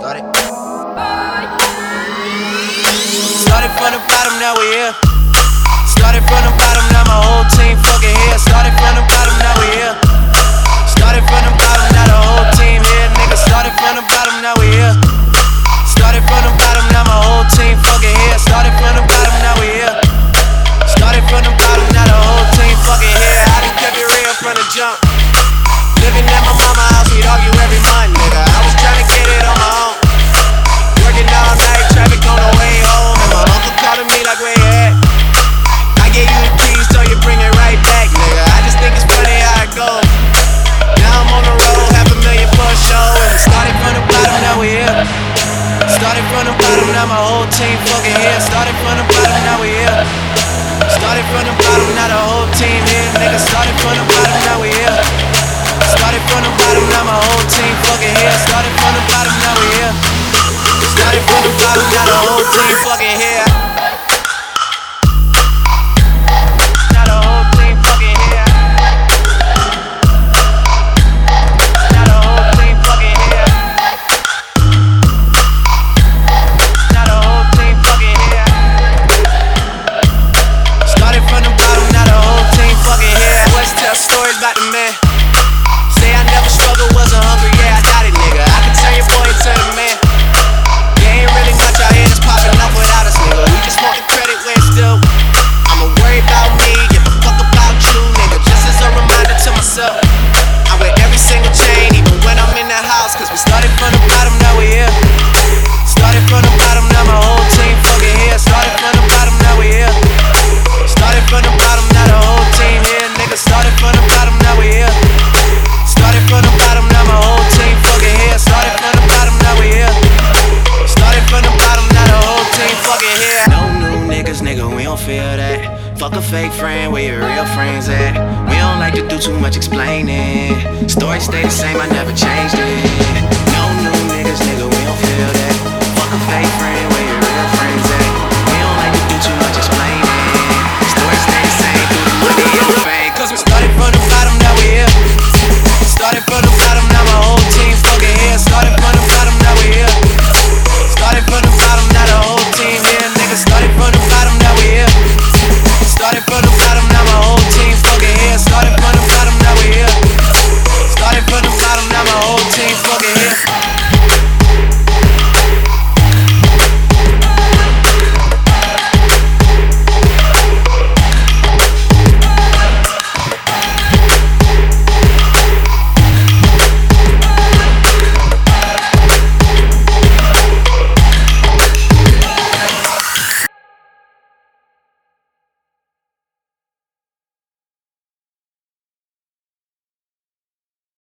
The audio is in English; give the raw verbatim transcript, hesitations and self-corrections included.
Started. Started from the bottom, now we here. Started from the bottom, now my whole team fucking here. Started from the bottom, now we here. Started from the bottom, now the whole team here, nigga. Started from the bottom, now we here. Started from the bottom, now my whole team fucking here. Started from the bottom, now we here. Started from the bottom, now the whole team fucking here. I done kept it real from the jump. Living at my mama's house, we'd argue every month, nigga. I was tryna get it on my own. Working all night, traffic on the way home, and my uncle calling me like, where you at? I gave you the keys, so you bring it right back, nigga. I just think it's funny how it goes. Now I'm on the road, half a million for a show, and we started from the bottom, now we here. Started from the bottom, now my whole team fucking here. Started from the bottom, now we here. Started from the bottom, now the whole team here, nigga. Started from the bottom, now we here. Started from the bottom, now my whole team fucking here. Started from the bottom, now we here. Started from the bottom, now the whole team fucking here. Now the whole team fucking here. Now the whole team fucking here. Now the whole team fucking here. Started from the bottom, now the whole team fucking here. Let's tell stories about the man. Say I never struggled, wasn't hungry, yeah, I got it, nigga. I can turn your boy into the man. There ain't really much out here that's popping up without us, nigga. We just want the credit where it's due. I'ma worry about me, give a fuck about you, nigga. Just as a reminder to myself, I wear every single chain, even when I'm in the house. Cause we started from the bottom, now we here. Started from the bottom, now my whole team fucking here. Started from the bottom, now we here. Started from the bottom, now the whole team here, nigga. Started from the bottom, now we here. Started from the bottom, now my whole team fucking here. Started from the bottom, now we here. Started from the bottom, now the whole team fucking here. No new niggas, nigga, we don't feel that. Fuck a fake friend, where your real friends at? We don't like to do too much explaining. Story stay the same, I never changed it.